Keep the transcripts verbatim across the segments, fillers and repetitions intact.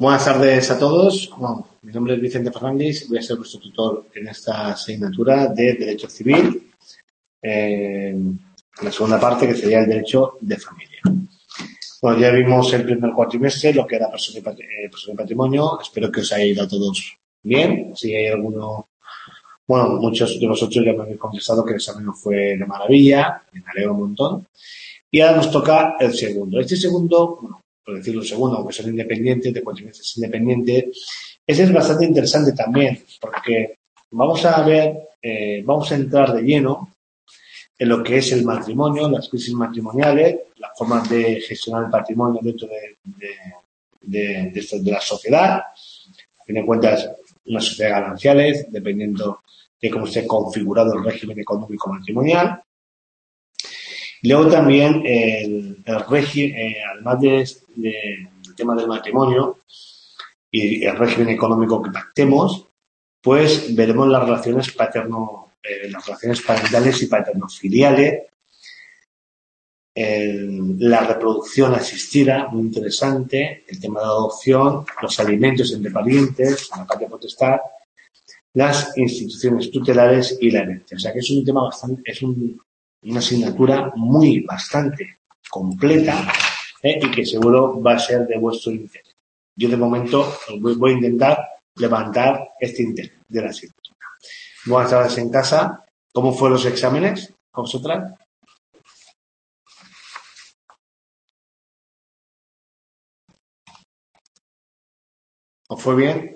Buenas tardes a todos. Bueno, mi nombre es Vicente Fernández y voy a ser vuestro tutor en esta asignatura de Derecho Civil, eh, en la segunda parte, que sería el Derecho de Familia. Bueno, ya vimos el primer cuatrimestre, lo que era persona y, pat eh, persona y patrimonio. Espero que os haya ido a todos bien. Si hay alguno, bueno, muchos de vosotros ya me habéis contestado que el examen fue de maravilla, me alegro un montón. Y ahora nos toca el segundo. Este segundo, bueno, por decirlo segundo, aunque son independientes, de cuatrimestres independientes, ese es bastante interesante también, porque vamos a ver, eh, vamos a entrar de lleno en lo que es el matrimonio, las crisis matrimoniales, las formas de gestionar el patrimonio dentro de, de, de, de, esto, de la sociedad. A fin de cuentas, una sociedad gananciales, dependiendo de cómo esté configurado el régimen económico matrimonial. Luego también el, el régimen, eh, además del de, de tema del matrimonio y el régimen económico que pactemos, pues veremos las relaciones paterno, eh, las relaciones parentales y paternofiliales, el, la reproducción asistida, muy interesante, el tema de la adopción, los alimentos entre parientes, la patria potestad, las instituciones tutelares y la herencia. O sea que es un tema bastante, es un una asignatura muy, bastante completa ¿eh? y que seguro va a ser de vuestro interés. Yo de momento voy, voy a intentar levantar este interés de la asignatura. Buenas tardes en casa. ¿Cómo fueron los exámenes a vosotras? ¿Os fue bien?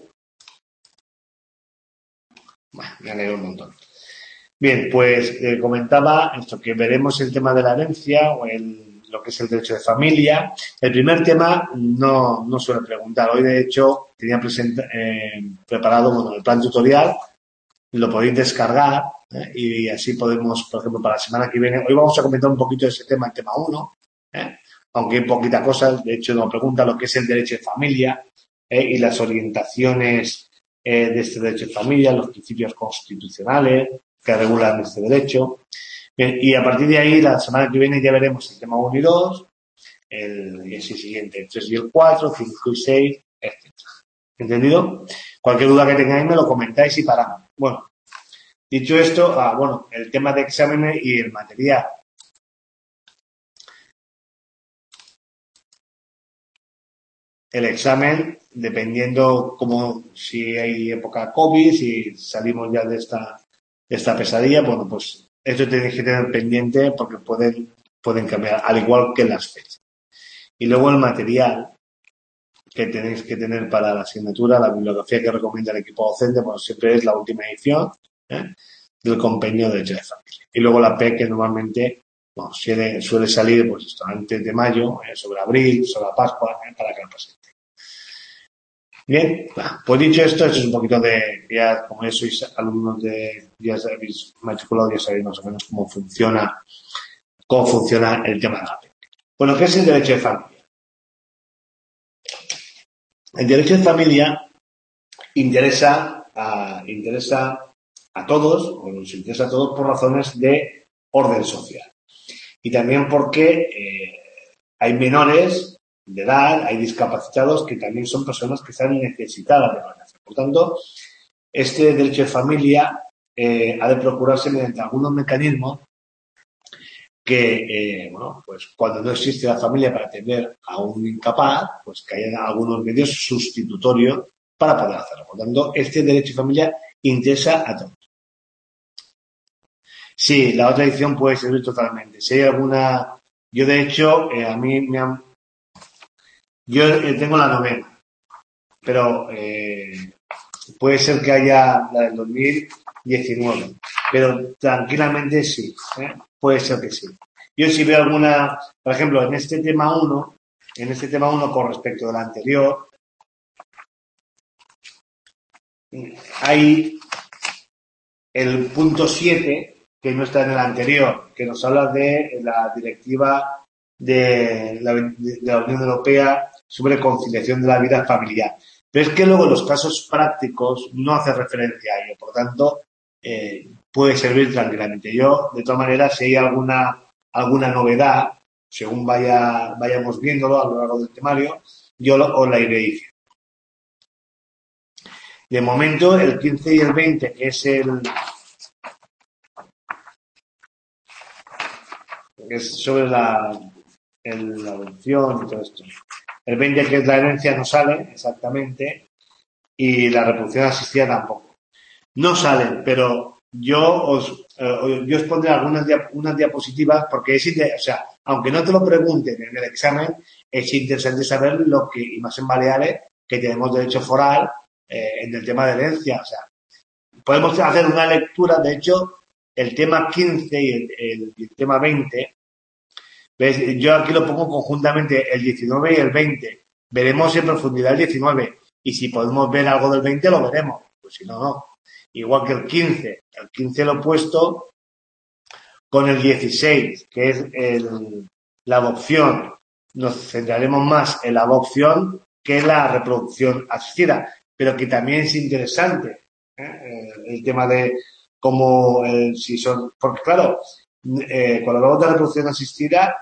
Bueno, me alegro un montón. Bien, pues eh, comentaba esto, que veremos el tema de la herencia o el, lo que es el derecho de familia. El primer tema no, no suele preguntar. Hoy, de hecho, tenía presenta, eh, preparado bueno, el plan tutorial, lo podéis descargar ¿eh? y así podemos, por ejemplo, para la semana que viene. Hoy vamos a comentar un poquito de ese tema, el tema uno, ¿eh? aunque hay poquita cosa. De hecho, nos pregunta lo que es el derecho de familia ¿eh? y las orientaciones eh, de este derecho de familia, los principios constitucionales que regulan este derecho. Bien, y a partir de ahí, la semana que viene ya veremos el tema uno y dos, el, y el siguiente, el tres y el cuatro, cinco y seis, etcétera. ¿Entendido? Cualquier duda que tengáis me lo comentáis y paramos. Bueno, dicho esto, ah, bueno, el tema de exámenes y el material. El examen, dependiendo como si hay época COVID, si salimos ya de esta esta pesadilla, bueno, pues esto tenéis que tener pendiente porque pueden, pueden cambiar, al igual que las fechas. Y luego el material que tenéis que tener para la asignatura, la bibliografía que recomienda el equipo docente, bueno, siempre es la última edición ¿eh? del compendio de Derecho de Familia. Y luego la P E, que normalmente bueno, suele, suele salir pues esto, antes de mayo, eh, sobre abril, sobre la Pascua, ¿eh? para que lo presente. Bien, pues dicho esto, esto es un poquito de, ya como ya sois alumnos de, ya habéis matriculado, ya sabéis más o menos cómo funciona, cómo funciona el tema de la P E. Bueno, ¿qué es el derecho de familia? El derecho de familia interesa a, interesa a todos, o nos interesa a todos por razones de orden social. Y también porque eh, hay menores de edad, hay discapacitados que también son personas que están necesitadas de protección. Por tanto, este derecho de familia eh, ha de procurarse mediante algunos mecanismos que, eh, bueno, pues cuando no existe la familia para atender a un incapaz, pues que haya algunos medios sustitutorios para poder hacerlo. Por tanto, este derecho de familia interesa a todos. Sí, la otra edición puede servir totalmente. Si hay alguna... Yo, de hecho, eh, a mí me han... Yo eh, tengo la novena, pero eh, puede ser que haya la del dos mil diecinueve, pero tranquilamente sí, ¿eh? Puede ser que sí. Yo si veo alguna, por ejemplo, en este tema uno, en este tema uno con respecto del anterior, hay el punto siete, que no está en el anterior, que nos habla de la directiva de la, de la Unión Europea sobre conciliación de la vida familiar. Pero es que luego los casos prácticos no hace referencia a ello, por tanto, eh, puede servir tranquilamente. Yo, de todas maneras, si hay alguna, alguna novedad, según vaya, vayamos viéndolo a lo largo del temario, yo os la iré diciendo. De momento, el quince y el veinte, que es el es sobre la, el, la adopción y todo esto. El veinte, que es la herencia, no sale exactamente, y la reproducción asistida tampoco. No salen, pero yo os, eh, yo os pondré algunas dia, unas diapositivas porque es, o sea, aunque no te lo pregunten en el examen, es interesante saber lo que, y más en Baleares, que tenemos derecho foral eh, en el tema de herencia. O sea, podemos hacer una lectura, de hecho, el tema quince y el, el, el tema veinte, ¿ves? Yo aquí lo pongo conjuntamente el diecinueve y el veinte. Veremos en profundidad el diecinueve y si podemos ver algo del veinte lo veremos, pues si no, no. Igual que el quince. El quince lo he puesto con el dieciséis, que es el, la adopción. Nos centraremos más en la adopción que en la reproducción asistida, pero que también es interesante ¿eh? el tema de cómo, eh, si son, porque claro, eh, cuando hablamos de reproducción asistida,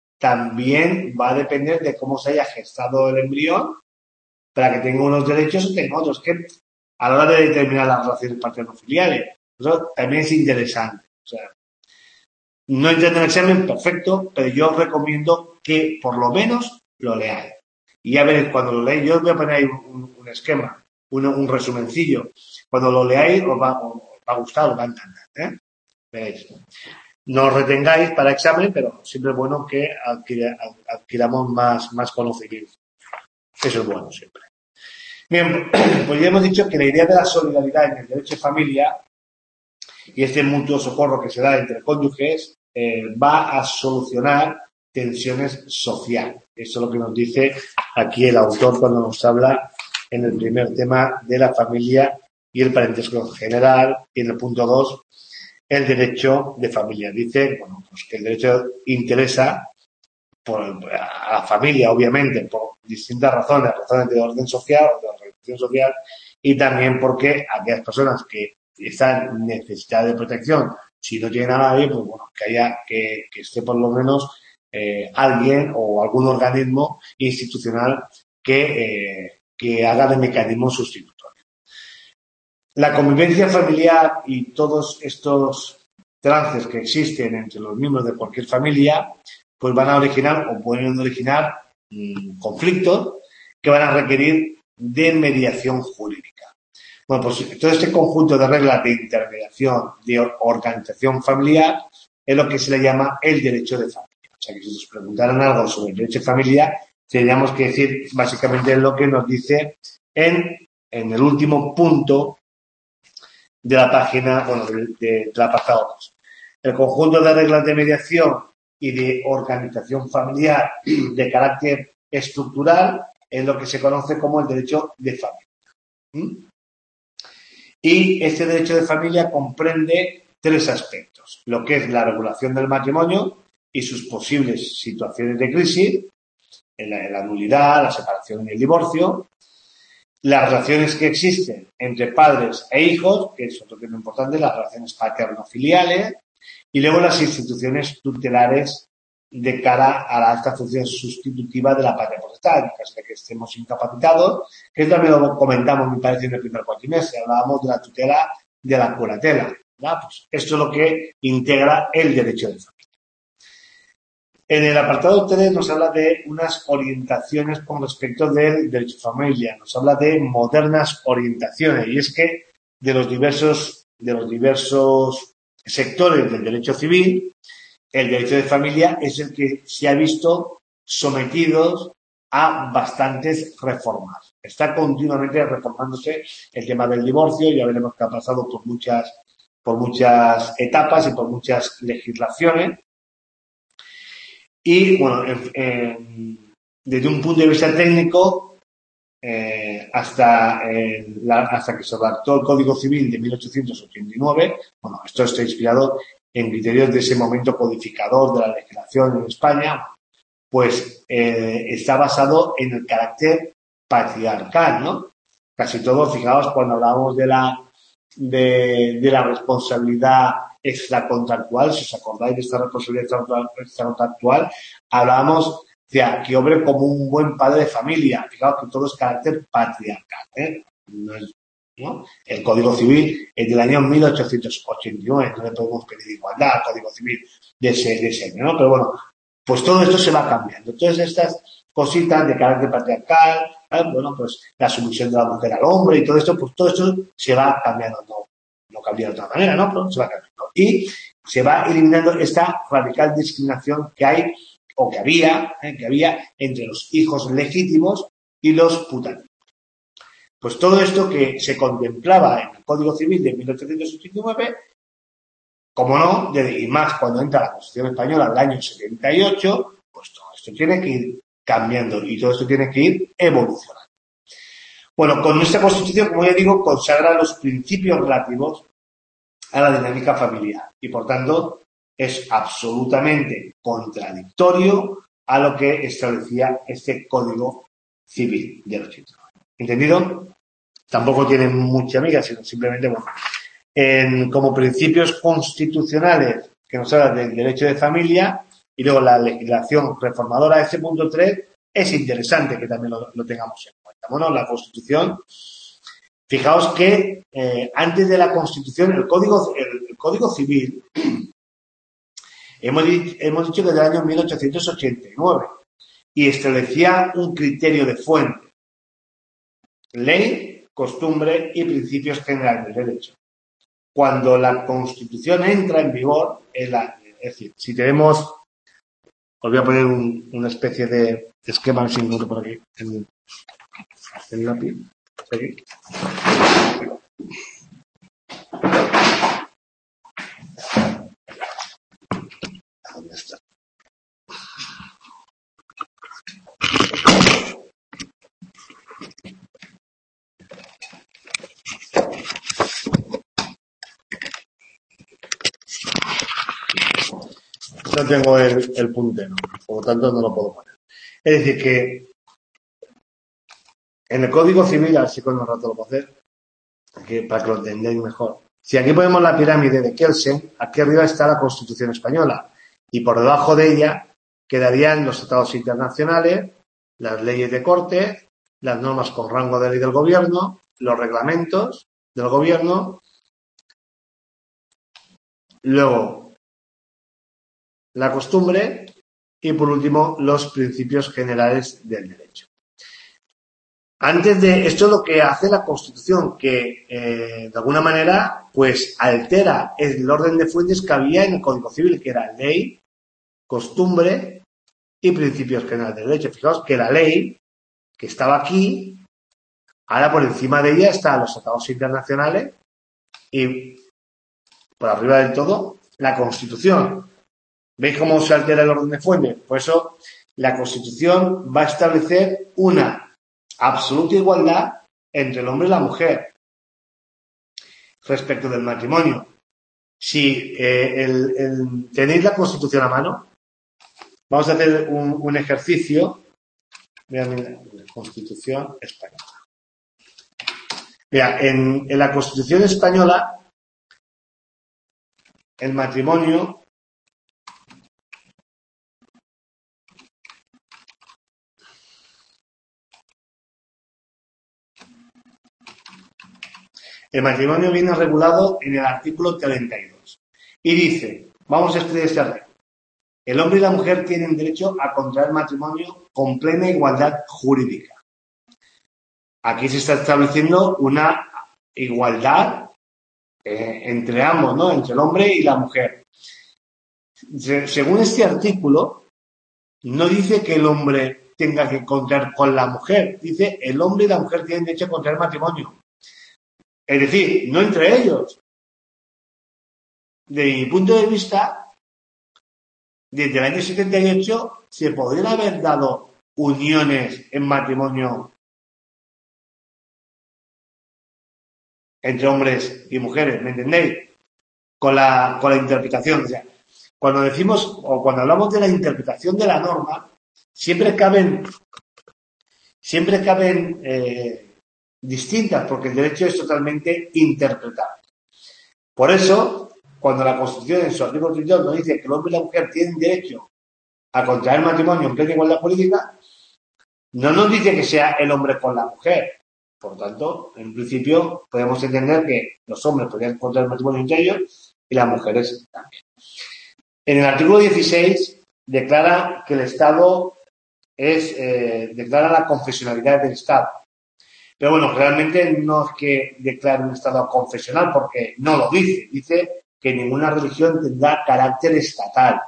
también va a depender de cómo se haya gestado el embrión para que tenga unos derechos o tenga otros, que a la hora de determinar las relaciones paterno-filiales. Eso también es interesante. O sea, no entiendo el examen, perfecto, pero yo os recomiendo que por lo menos lo leáis. Y ya veréis, cuando lo leáis, yo os voy a poner ahí un, un esquema, un, un resumencillo. Cuando lo leáis, os va, os va a gustar, os va a encantar. ¿eh? Veréis. No os retengáis para examen, pero siempre es bueno que adquira, adquiramos más, más conocimiento. Eso es bueno siempre. Bien, pues ya hemos dicho que la idea de la solidaridad en el derecho de familia y este mutuo socorro que se da entre cónyuges eh, va a solucionar tensiones sociales. Eso es lo que nos dice aquí el autor cuando nos habla en el primer tema de la familia y el parentesco en general, y en el punto dos, el derecho de familia. Dice, bueno, pues que el derecho interesa por, a la familia, obviamente, por distintas razones, razones de orden social o de organización social, y también porque aquellas personas que están necesitadas de protección, si no tienen a nadie, pues bueno, que haya, que, que esté por lo menos eh, alguien o algún organismo institucional que, eh, que haga de mecanismo sustitutorio. La convivencia familiar y todos estos trances que existen entre los miembros de cualquier familia, pues van a originar o pueden originar mmm, conflictos que van a requerir de mediación jurídica. Bueno, pues todo este conjunto de reglas de intermediación, de organización familiar, es lo que se le llama el derecho de familia. O sea, que si nos preguntaran algo sobre el derecho de familia, tendríamos que decir básicamente lo que nos dice en, en el último punto de la página, bueno, de, de, de la apartado dos. El conjunto de reglas de mediación y de organización familiar de carácter estructural es lo que se conoce como el derecho de familia. ¿Mm? Y este derecho de familia comprende tres aspectos. Lo que es la regulación del matrimonio y sus posibles situaciones de crisis, la, la nulidad, la separación y el divorcio, las relaciones que existen entre padres e hijos, que es otro tema importante, las relaciones paterno-filiales, y luego las instituciones tutelares de cara a la alta función sustitutiva de la patria potestad, en caso de que estemos incapacitados, que también lo comentamos, me parece, en el primer cuatrimestre, hablábamos de la tutela de la curatela. ¿verdad? Pues esto es lo que integra el derecho de familia. En el apartado tres nos habla de unas orientaciones con respecto del derecho de familia, nos habla de modernas orientaciones, y es que de los diversos, de los diversos sectores del derecho civil, el derecho de familia es el que se ha visto sometido a bastantes reformas. Está continuamente reformándose el tema del divorcio, ya veremos que ha pasado por muchas, por muchas etapas y por muchas legislaciones. Y, bueno, en, en, desde un punto de vista técnico, eh, hasta, eh, la, hasta que se redactó el Código Civil de mil ochocientos ochenta y nueve, bueno, esto está inspirado en criterios de ese momento codificador de la legislación en España, pues eh, está basado en el carácter patriarcal, ¿no? Casi todo, fijaos, cuando hablábamos de la, de, de la responsabilidad extracontractual, si os acordáis de esta responsabilidad extracontractual, hablábamos de que obre como un buen padre de familia. Fijaos que todo es carácter patriarcal, ¿eh? No es, ¿no? El Código Civil es del año mil ochocientos ochenta y nueve, no le podemos pedir igualdad al Código Civil de ese, de ese año, ¿no? Pero bueno, pues todo esto se va cambiando. Entonces estas cositas de carácter patriarcal, ¿eh? Bueno, pues la sumisión de la mujer al hombre y todo esto, pues todo esto se va cambiando, no, no cambia de otra manera, ¿no? Pero se va cambiando. Y se va eliminando esta radical discriminación que hay, o que había, ¿eh? que había entre los hijos legítimos y los putativos. Pues todo esto que se contemplaba en el Código Civil de mil ochocientos ochenta y nueve, como no, y más cuando entra la Constitución Española del año setenta y ocho, pues todo esto tiene que ir cambiando y todo esto tiene que ir evolucionando. Bueno, con nuestra Constitución, como ya digo, consagra los principios relativos a la dinámica familiar y, por tanto, es absolutamente contradictorio a lo que establecía este Código Civil del ochenta y nueve. ¿Entendido? Tampoco tiene mucha amiga, sino simplemente, bueno, en, como principios constitucionales que nos hablan del derecho de familia y luego la legislación reformadora de ese punto tres, es interesante que también lo, lo tengamos en cuenta. Bueno, la Constitución, fijaos que eh, antes de la Constitución, el Código, el, el Código Civil, hemos, hemos dicho que es del año mil ochocientos ochenta y nueve y establecía un criterio de fuente: ley, costumbre y principios generales del derecho. Cuando la Constitución entra en vigor, es, la, es decir, si tenemos, os voy a poner un, una especie de esquema sin número por aquí, en el lápiz, aquí. ¿Dónde está? No tengo el, el puntero, por lo tanto no lo puedo poner. Es decir, que en el Código Civil, a ver si con un rato lo puedo hacer, aquí, para que lo entendáis mejor. Si aquí ponemos la pirámide de Kelsen, aquí arriba está la Constitución Española y por debajo de ella quedarían los tratados internacionales, las leyes de corte, las normas con rango de ley del gobierno, los reglamentos del gobierno, luego la costumbre y, por último, los principios generales del derecho. Antes de esto es lo que hace la Constitución, que eh, de alguna manera pues altera el orden de fuentes que había en el Código Civil, que era ley, costumbre y principios generales del derecho. Fijaos que la ley, que estaba aquí, ahora por encima de ella están los tratados internacionales y por arriba del todo la Constitución. ¿Veis cómo se altera el orden de fuentes? Por eso la Constitución va a establecer una absoluta igualdad entre el hombre y la mujer respecto del matrimonio. Si eh, el, el, tenéis la Constitución a mano, vamos a hacer un, un ejercicio. Vean la Constitución española. Mira, en, en la Constitución española el matrimonio El matrimonio viene regulado en el artículo treinta y dos y dice, vamos a estudiar este artículo: el hombre y la mujer tienen derecho a contraer matrimonio con plena igualdad jurídica. Aquí se está estableciendo una igualdad eh, entre ambos, ¿no? Entre el hombre y la mujer. Se, según este artículo, no dice que el hombre tenga que contraer con la mujer, dice el hombre y la mujer tienen derecho a contraer matrimonio. Es decir, no entre ellos. De mi punto de vista, desde el año setenta y ocho se podrían haber dado uniones en matrimonio entre hombres y mujeres, ¿me entendéis? Con la, con la interpretación. O sea, cuando decimos o cuando hablamos de la interpretación de la norma, siempre caben, siempre caben eh, distintas, porque el derecho es totalmente interpretable. Por eso, cuando la Constitución en su artículo treinta y dos nos dice que el hombre y la mujer tienen derecho a contraer matrimonio en plena igualdad política, no nos dice que sea el hombre con la mujer, Por lo tanto, en principio, podemos entender que los hombres podrían contraer matrimonio entre ellos y las mujeres también. En el artículo dieciséis declara que el Estado es, eh, declara la confesionalidad del Estado. Pero bueno, realmente no es que declare un Estado confesional, porque no lo dice. Dice que ninguna religión tendrá carácter estatal.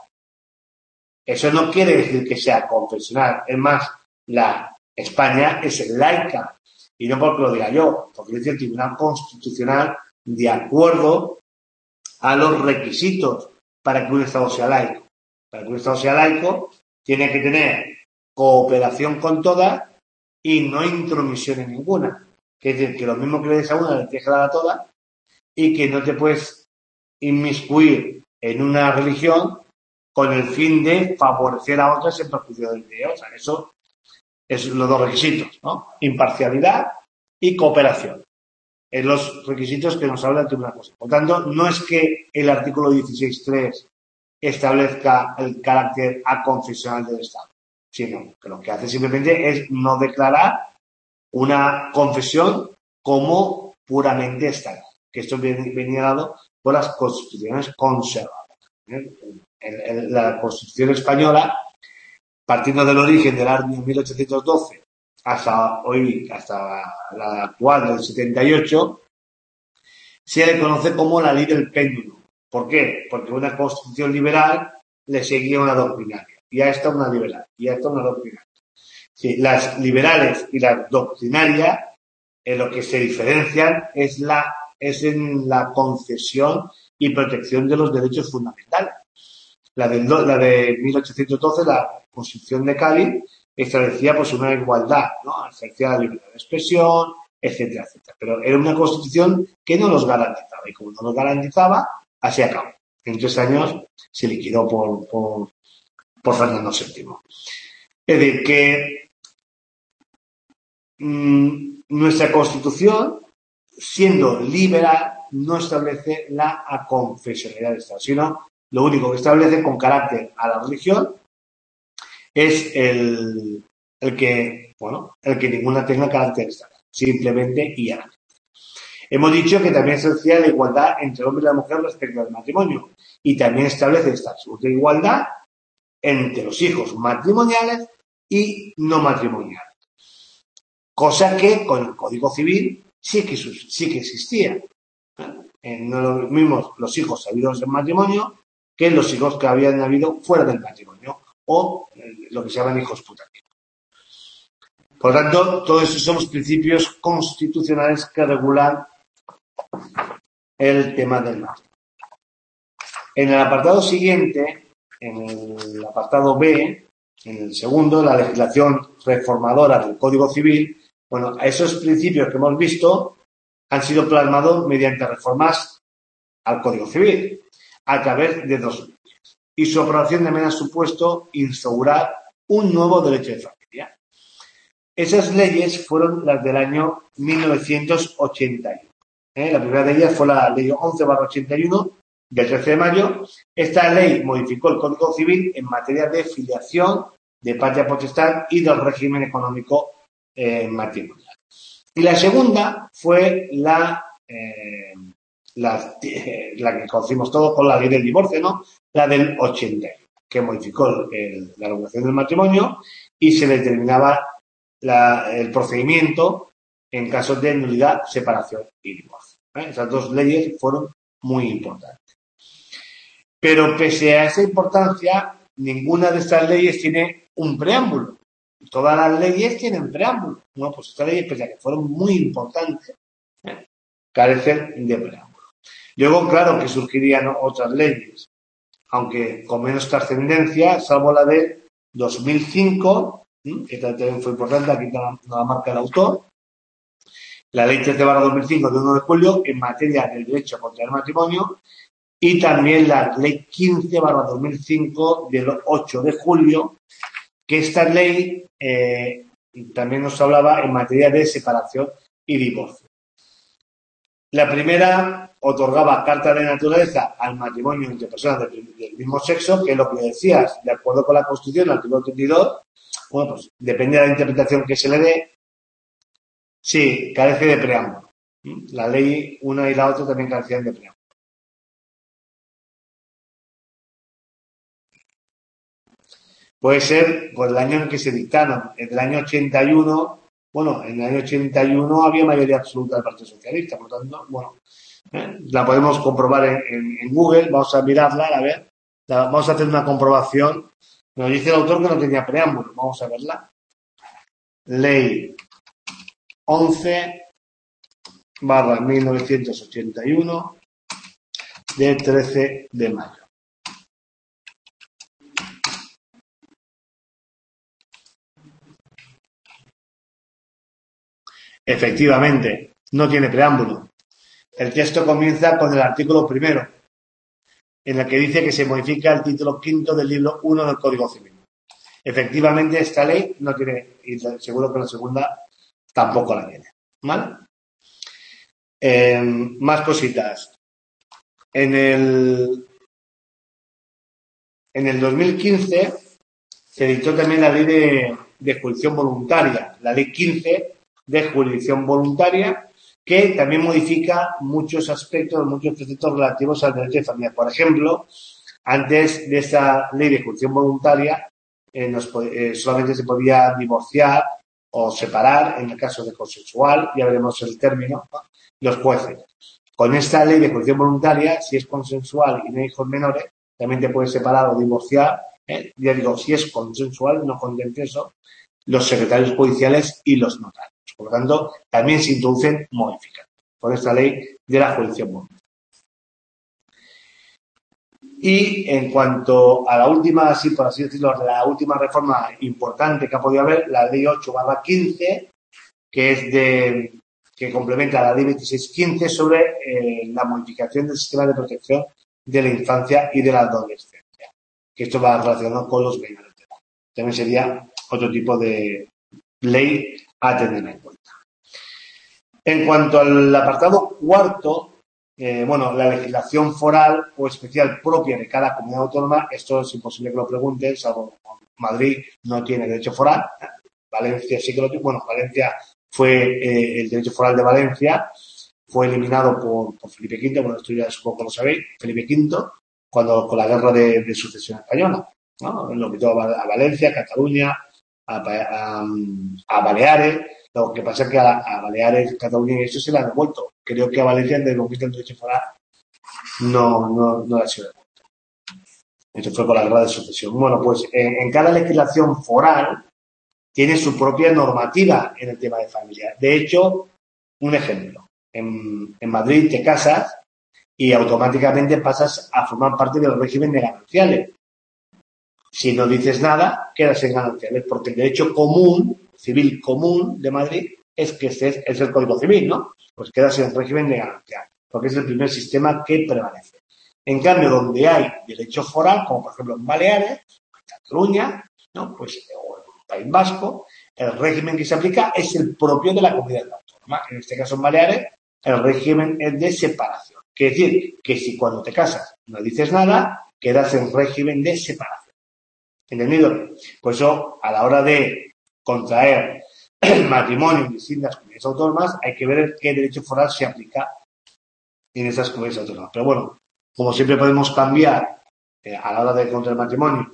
Eso no quiere decir que sea confesional. Es más, la España es laica. Y no porque lo diga yo, porque dice el Tribunal Constitucional de acuerdo a los requisitos para que un Estado sea laico. Para que un Estado sea laico, tiene que tener cooperación con todas y no intromisión en ninguna. Es decir, que lo mismo que le des a una, le tienes que dar a todas y que no te puedes inmiscuir en una religión con el fin de favorecer a otras en perjuicio de otras. Eso es los dos requisitos, ¿no? Imparcialidad y cooperación. En los requisitos que nos habla el Tribunal Constitucional. Por tanto, no es que el artículo dieciséis punto tres establezca el carácter aconfesional del Estado, sino que lo que hace simplemente es no declarar una confesión como puramente estatal, que esto venía dado por las constituciones conservadoras. En, en la Constitución española, partiendo del origen del año mil ochocientos doce hasta hoy, hasta la actual del setenta y ocho, se le conoce como la ley del péndulo. ¿Por qué? Porque una constitución liberal le seguía una doctrinaria, y a esta una liberal, y a esta una doctrinaria. Sí, las liberales y las doctrinarias, en lo que se diferencian es la es en la concesión y protección de los derechos fundamentales. La de, la de mil ochocientos doce, la Constitución de Cádiz, establecía pues una igualdad, ¿no? Establecía la libertad de expresión, etcétera, etcétera. Pero era una Constitución que no los garantizaba, y como no los garantizaba, así acabó. En tres años se liquidó por, por, por Fernando séptimo. Es decir, que mmm, nuestra Constitución, siendo liberal, no establece la aconfesionalidad del Estado, sino lo único que establece con carácter a la religión es el, el que, bueno, el que ninguna tenga carácter estatal, simplemente y llanamente. Hemos dicho que también se decía la igualdad entre el hombre y la mujer respecto al matrimonio, y también establece esta absoluta igualdad entre los hijos matrimoniales y no matrimoniales. Cosa que con el Código Civil sí que, sí que existía. Eh, no los mismos los hijos habidos en matrimonio que los hijos que habían habido fuera del matrimonio, o eh, lo que se llaman hijos putativos. Por lo tanto, todos esos son los principios constitucionales que regulan el tema del matrimonio. En el apartado siguiente, en el apartado B, en el segundo, la legislación reformadora del Código Civil, bueno, esos principios que hemos visto han sido plasmados mediante reformas al Código Civil a través de dos leyes, y su aprobación también ha supuesto instaurar un nuevo derecho de familia. Esas leyes fueron las del año mil novecientos ochenta y uno. ¿Eh? La primera de ellas fue la ley once barra ochenta y uno del trece de mayo. Esta ley modificó el Código Civil en materia de filiación, de patria potestad y del régimen económico eh, matrimonial. Y la segunda fue la, eh, la, eh, la que conocimos todos con la ley del divorcio, ¿no? La del ochenta y uno, que modificó el, la regulación del matrimonio y se determinaba la, el procedimiento en casos de nulidad, separación y divorcio. ¿eh? Esas dos leyes fueron muy importantes. Pero pese a esa importancia, ninguna de estas leyes tiene un preámbulo. Todas las leyes tienen preámbulo. Bueno, pues estas leyes, pese a que fueron muy importantes, ¿eh? carecen de preámbulo. Luego, claro que surgirían otras leyes, aunque con menos trascendencia, salvo la de dos mil cinco, ¿eh? que también fue importante, aquí no la marca el autor, la ley trece barra dos mil cinco de uno de julio en materia del derecho a contraer matrimonio, y también la ley quince barra dos mil cinco del ocho de julio, que esta ley eh, también nos hablaba en materia de separación y divorcio. La primera otorgaba carta de naturaleza al matrimonio entre personas del, del mismo sexo, que es lo que decías, de acuerdo con la Constitución, el artículo treinta y dos, bueno, pues depende de la interpretación que se le dé, Sí, carece de preámbulo. La ley, una y la otra, también carecían de preámbulo. Puede ser por el año en el que se dictaron. En el año ochenta y uno, bueno, en el año ochenta y uno había mayoría absoluta del Partido Socialista, por lo tanto, bueno, ¿eh? La podemos comprobar en, en, en Google, vamos a mirarla, a ver, la, vamos a hacer una comprobación. Nos dice el autor que no tenía preámbulo, vamos a verla. Ley once barra mil novecientos ochenta y uno de trece de mayo. Efectivamente, no tiene preámbulo. El texto comienza con el artículo primero, en el que dice que se modifica el título quinto del libro uno del Código Civil. Efectivamente, esta ley no tiene, y seguro que la segunda tampoco la tiene. ¿Vale? Eh, más cositas. En el, en el dos mil quince se dictó también la ley de, de jurisdicción voluntaria, la ley quince de jurisdicción voluntaria, que también modifica muchos aspectos, muchos preceptos relativos al derecho de familia. Por ejemplo, antes de esa ley de jurisdicción voluntaria, eh, nos, eh, solamente se podía divorciar o separar en el caso de consensual, ya veremos el término, ¿no? Los jueces. Con esta ley de jurisdicción voluntaria, si es consensual y no hay hijos menores, también te puedes separar o divorciar. ¿eh? Ya digo, si es consensual, no contencioso, los secretarios judiciales y los notarios. Por lo tanto, también se introducen modificaciones por esta ley de la jurisdicción voluntaria. Y en cuanto a la última, así por así decirlo, la última reforma importante que ha podido haber, la ley ocho barra quince, que es de que complementa la ley veintiséis quince sobre eh, la modificación del sistema de protección de la infancia y de la adolescencia. Que esto va relacionado con los menores de edad. También sería otro tipo de ley a tener en cuenta. En cuanto al apartado cuarto, eh, bueno, la legislación foral o especial propia de cada comunidad autónoma, esto es imposible que lo pregunten, salvo Madrid no tiene derecho foral, Valencia sí que lo tiene, bueno, Valencia fue eh, el derecho foral de Valencia, fue eliminado por, por Felipe quinto, bueno, esto ya supongo que lo sabéis, Felipe quinto, cuando con la guerra de, de sucesión española, ¿no? Lo quitó a, a Valencia, a Cataluña, a, a, a Baleares. Lo que pasa es que a, a Baleares, Cataluña y eso se le ha devuelto. Creo que a Valencia, desde el del derecho foral, no, no, no le ha sido devuelto. Esto fue con la guerra de sucesión. Bueno, pues en, en cada legislación foral tiene su propia normativa en el tema de familia. De hecho, un ejemplo. En, en Madrid te casas y automáticamente pasas a formar parte del régimen de gananciales. Si no dices nada, quedas en gananciales, porque el derecho común, civil común de Madrid, es que este es, es el Código Civil, ¿no? Pues quedas en el régimen de gananciales, porque es el primer sistema que prevalece. En cambio, donde hay derecho foral, como por ejemplo en Baleares, en Cataluña, ¿no? Pues, o en el País Vasco, el régimen que se aplica es el propio de la comunidad autónoma. En este caso en Baleares, el régimen es de separación. Quiere decir que si cuando te casas no dices nada, quedas en régimen de separación. ¿Entendido? Por eso, a la hora de contraer matrimonio en distintas comunidades autónomas, hay que ver qué derecho foral se aplica en esas comunidades autónomas. Pero bueno, como siempre podemos cambiar eh, a la hora de contraer matrimonio,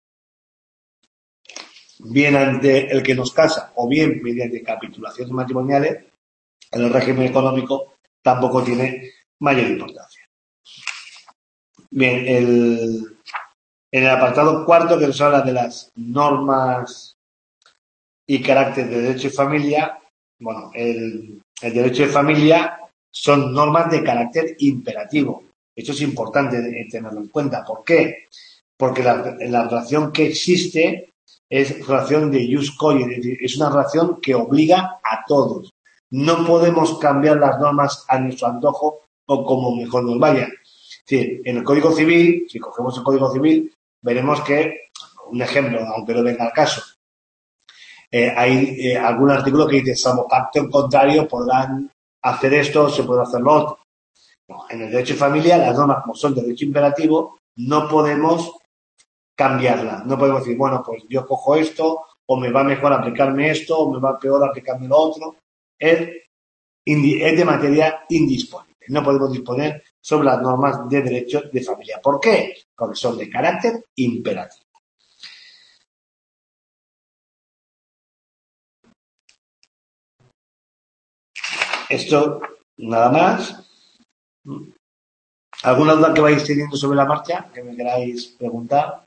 bien ante el que nos casa o bien mediante capitulaciones matrimoniales, el régimen económico tampoco tiene mayor importancia. Bien, el... En el apartado cuarto, que nos habla de las normas y carácter de derecho de familia, bueno, el, el derecho de familia son normas de carácter imperativo. Esto es importante tenerlo en cuenta. ¿Por qué? Porque la, la relación que existe es relación de jus coeli, es decir, es una relación que obliga a todos. No podemos cambiar las normas a nuestro antojo o como mejor nos vaya. Es decir, en el Código Civil, si cogemos el Código Civil, veremos que, un ejemplo, aunque no venga al caso, eh, hay eh, algún artículo que dice, salvo pacto en contrario, podrán hacer esto o se puede hacer lo otro. No, en el derecho de familia, las normas, como son de derecho imperativo, no podemos cambiarlas. No podemos decir, bueno, pues yo cojo esto, o me va mejor aplicarme esto, o me va peor aplicarme lo otro. es, es de materia indisponible. No podemos disponer sobre las normas de derecho de familia. ¿Por qué? Porque son de carácter imperativo. Esto, nada más. ¿Alguna duda que vais teniendo sobre la marcha que me queráis preguntar?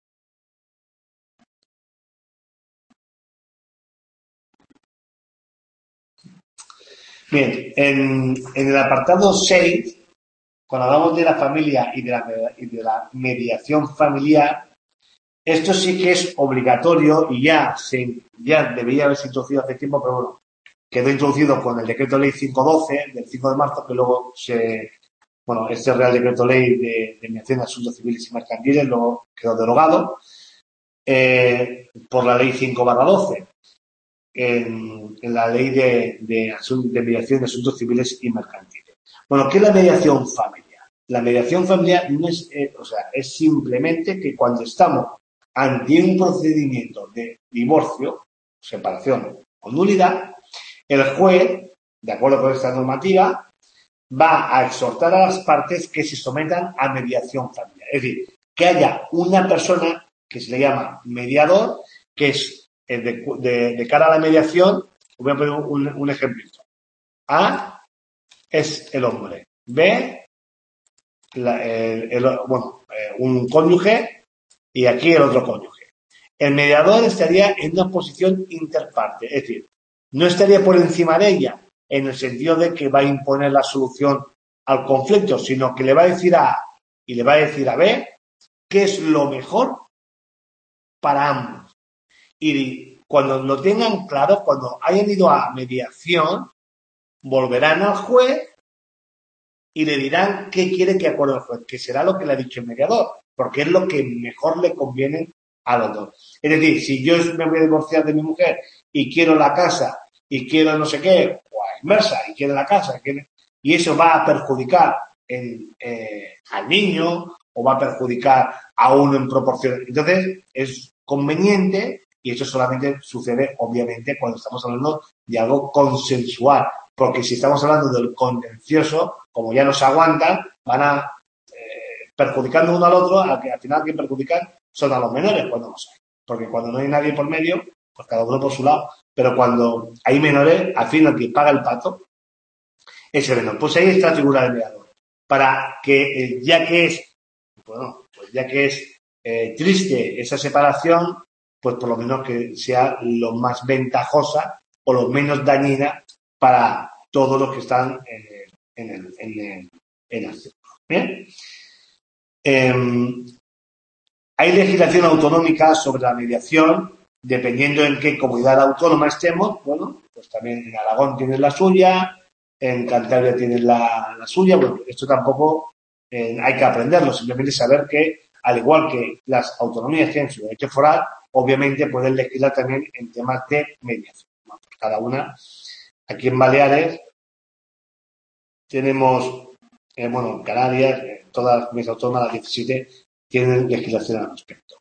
Bien, en, en el apartado seis, cuando hablamos de la familia y de la, y de la mediación familiar, esto sí que es obligatorio y ya, se, ya debería haberse introducido hace tiempo, pero bueno, quedó introducido con el decreto ley quinientos doce del cinco de marzo, que luego se, bueno, este Real Decreto Ley de, de Mediación de Asuntos Civiles y Mercantiles luego quedó derogado eh, por la ley cinco barra doce en, en la ley de, de, de mediación de asuntos civiles y mercantiles. Bueno, ¿qué es la mediación familiar? La mediación familiar no es, eh, o sea, es simplemente que cuando estamos ante un procedimiento de divorcio, separación o nulidad, el juez, de acuerdo con esta normativa, va a exhortar a las partes que se sometan a mediación familiar. Es decir, que haya una persona que se le llama mediador, que es de, de, de cara a la mediación. Voy a poner un, un ejemplito. A es el hombre. B, la, el, el, bueno, eh, un cónyuge y aquí el otro cónyuge. El mediador estaría en una posición interparte, es decir, no estaría por encima de ella, en el sentido de que va a imponer la solución al conflicto, sino que le va a decir a A y le va a decir a B qué es lo mejor para ambos. Y cuando lo tengan claro, cuando hayan ido a mediación, volverán al juez y le dirán qué quiere que acuerde el juez, que será lo que le ha dicho el mediador, porque es lo que mejor le conviene a los dos. Es decir, si yo me voy a divorciar de mi mujer y quiero la casa y quiero no sé qué, o a inversa, y quiero la casa, quiere, y eso va a perjudicar el, eh, al niño o va a perjudicar a uno en proporción. Entonces, es conveniente, y eso solamente sucede, obviamente, cuando estamos hablando de algo consensual, porque si estamos hablando del contencioso, como ya no se aguantan, van a eh, perjudicando uno al otro, al que al final quien perjudican son a los menores cuando los hay. Porque cuando no hay nadie por medio, pues cada uno por su lado. Pero cuando hay menores, al fin el que paga el pato es el menor. Pues ahí está la figura del mediador. Para que, eh, ya que es, bueno, pues ya que es eh, triste esa separación, pues por lo menos que sea lo más ventajosa o lo menos dañina para todos los que están en el, en el, en el, en el círculo. ¿Bien? Eh, hay legislación autonómica sobre la mediación, dependiendo en qué comunidad autónoma estemos. Bueno, pues también en Aragón tienen la suya, en Cantabria tienen la, la suya. Bueno, esto tampoco eh, hay que aprenderlo, simplemente saber que, al igual que las autonomías tienen su derecho foral, obviamente pueden legislar también en temas de mediación. Bueno, pues cada una, aquí en Baleares tenemos, eh, bueno, en Canarias, eh, todas las comunidades autónomas, las diecisiete, tienen legislación al respecto.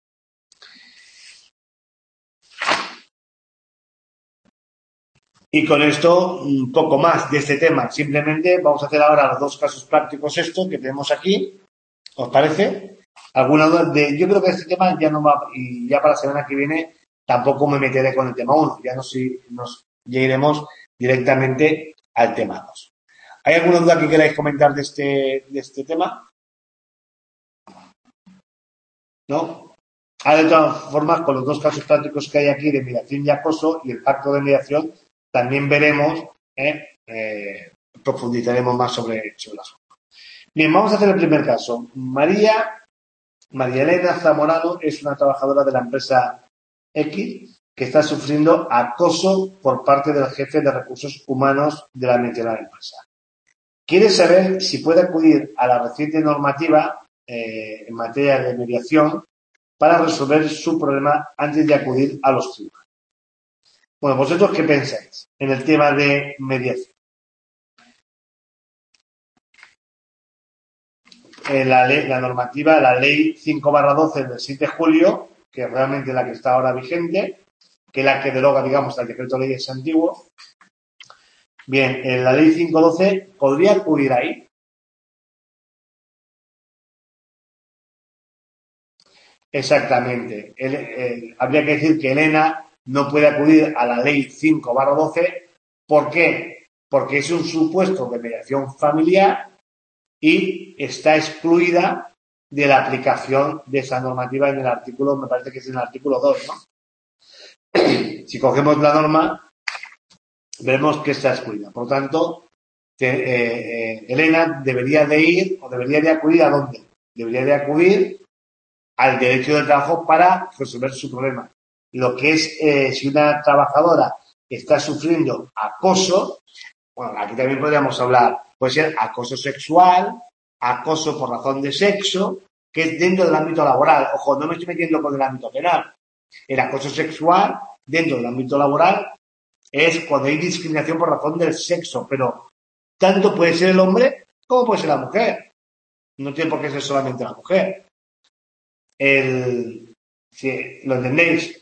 Y con esto, un poco más de este tema. Simplemente vamos a hacer ahora los dos casos prácticos estos que tenemos aquí. ¿Os parece? ¿Alguna duda? De, yo creo que este tema ya no va, y ya para la semana que viene tampoco me meteré con el tema uno. Ya nos, nos ya iremos directamente al tema dos. ¿Hay alguna duda que queráis comentar de este, de este tema? ¿No? Ah, de todas formas, con los dos casos prácticos que hay aquí de mediación y acoso y el pacto de mediación, también veremos, eh, eh, profundizaremos más sobre, sobre las cosas. Bien, vamos a hacer el primer caso. María, María Elena Zamorano es una trabajadora de la empresa X que está sufriendo acoso por parte del jefe de recursos humanos de la mencionada empresa. Quiere saber si puede acudir a la reciente normativa eh, en materia de mediación para resolver su problema antes de acudir a los tribunales. Bueno, ¿vosotros qué pensáis en el tema de mediación? Eh, la, ley, la normativa, la ley cinco barra doce del siete de julio, que es realmente la que está ahora vigente, que es la que deroga, digamos, el decreto ley es antiguo, Bien, en la ley cinco doce, ¿podría acudir ahí? Exactamente. El, el, habría que decir que Elena no puede acudir a la ley cinco barra doce. ¿Por qué? Porque es un supuesto de mediación familiar y está excluida de la aplicación de esa normativa en el artículo, me parece que es en el artículo dos, ¿no? Si cogemos la norma, veremos que está excluida. Por lo tanto, que, eh, eh, Elena debería de ir o debería de acudir ¿a dónde? Debería de acudir al derecho del trabajo para resolver su problema. Lo que es, eh, si una trabajadora está sufriendo acoso, bueno, aquí también podríamos hablar, puede ser acoso sexual, acoso por razón de sexo, que es dentro del ámbito laboral. Ojo, no me estoy metiendo con el ámbito penal. El acoso sexual dentro del ámbito laboral es cuando hay discriminación por razón del sexo, pero tanto puede ser el hombre como puede ser la mujer. No tiene por qué ser solamente la mujer. El, si lo entendéis,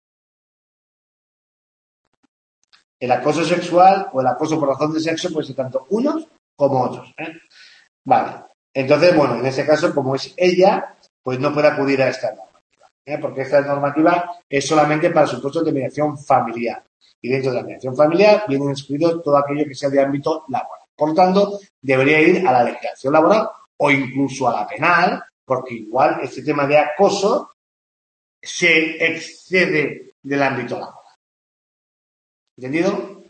el acoso sexual o el acoso por razón de sexo puede ser tanto unos como otros. ¿eh? Vale. Entonces, bueno, en ese caso, como es ella, pues no puede acudir a esta normativa, ¿eh? Porque esta normativa es solamente para supuestos de mediación familiar. Y dentro de la mediación familiar vienen excluidos todo aquello que sea de ámbito laboral. Por lo tanto, debería ir a la legislación laboral o incluso a la penal, porque igual este tema de acoso se excede del ámbito laboral. ¿Entendido?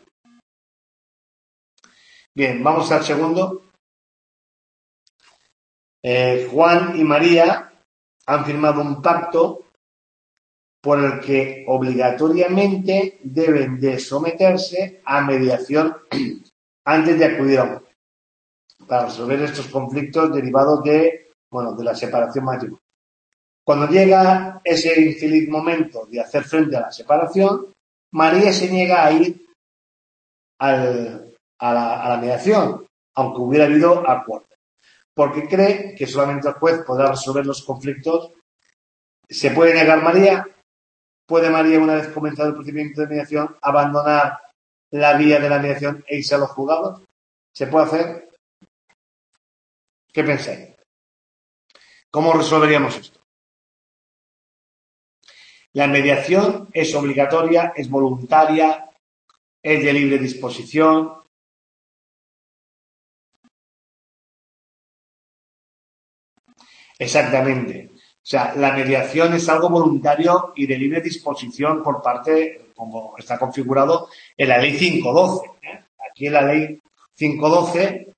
Bien, vamos al segundo. Eh, Juan y María han firmado un pacto por el que obligatoriamente deben de someterse a mediación antes de acudir a un juez para resolver estos conflictos derivados de, bueno, de la separación matrimonial. Cuando llega ese infeliz momento de hacer frente a la separación, María se niega a ir al, a, la, a la mediación, aunque hubiera habido acuerdo, porque cree que solamente el juez podrá resolver los conflictos. ¿Se puede negar María? ¿Puede María, una vez comenzado el procedimiento de mediación, abandonar la vía de la mediación e irse a los juzgados? ¿Se puede hacer? ¿Qué pensáis? ¿Cómo resolveríamos esto? La mediación es obligatoria, es voluntaria, es de libre disposición. Exactamente. O sea, la mediación es algo voluntario y de libre disposición por parte, como está configurado en la ley cinco doce. ¿eh? Aquí en la ley cinco doce,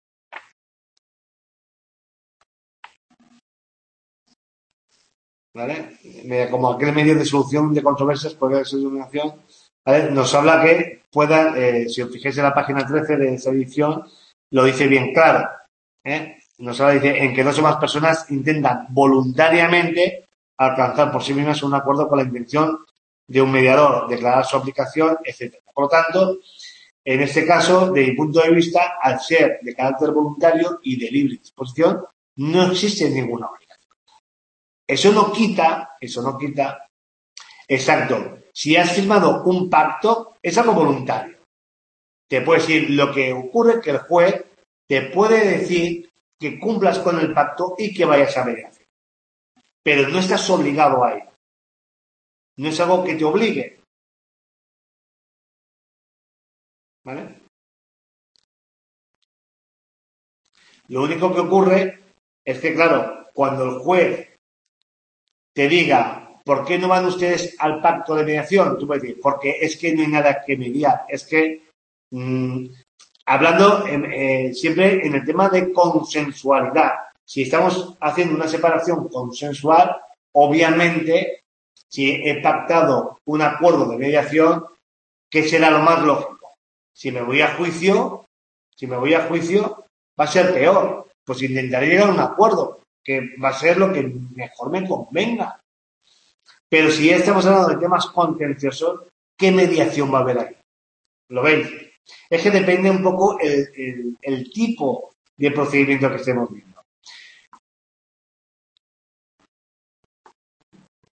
¿vale? Como aquel medio de solución de controversias por determinación, ¿vale? Nos habla que pueda, eh, si os fijáis en la página trece de esa edición, lo dice bien claro. ¿eh? Nos habla, dice, en que dos o más personas intentan voluntariamente alcanzar por sí mismas un acuerdo con la intención de un mediador, declarar su aplicación, etcétera. Por lo tanto, en este caso, desde mi punto de vista, al ser de carácter voluntario y de libre disposición, no existe ninguna obligación. Eso no quita, eso no quita, exacto, si has firmado un pacto, es algo voluntario. Te puede decir, lo que ocurre es que el juez te puede decir que cumplas con el pacto y que vayas a mediación. Pero no estás obligado a ello. No es algo que te obligue. ¿Vale? Lo único que ocurre es que, claro, cuando el juez te diga, ¿por qué no van ustedes al pacto de mediación? Tú puedes decir, porque es que no hay nada que mediar. Es que, mmm, hablando en, eh, siempre en el tema de consensualidad. Si estamos haciendo una separación consensual, obviamente, si he pactado un acuerdo de mediación, ¿qué será lo más lógico? Si me voy a juicio, si me voy a juicio, va a ser peor. Pues intentaré llegar a un acuerdo, que va a ser lo que mejor me convenga. Pero si ya estamos hablando de temas contenciosos, ¿qué mediación va a haber ahí? ¿Lo veis? Es que depende un poco el, el, el tipo de procedimiento que estemos viendo.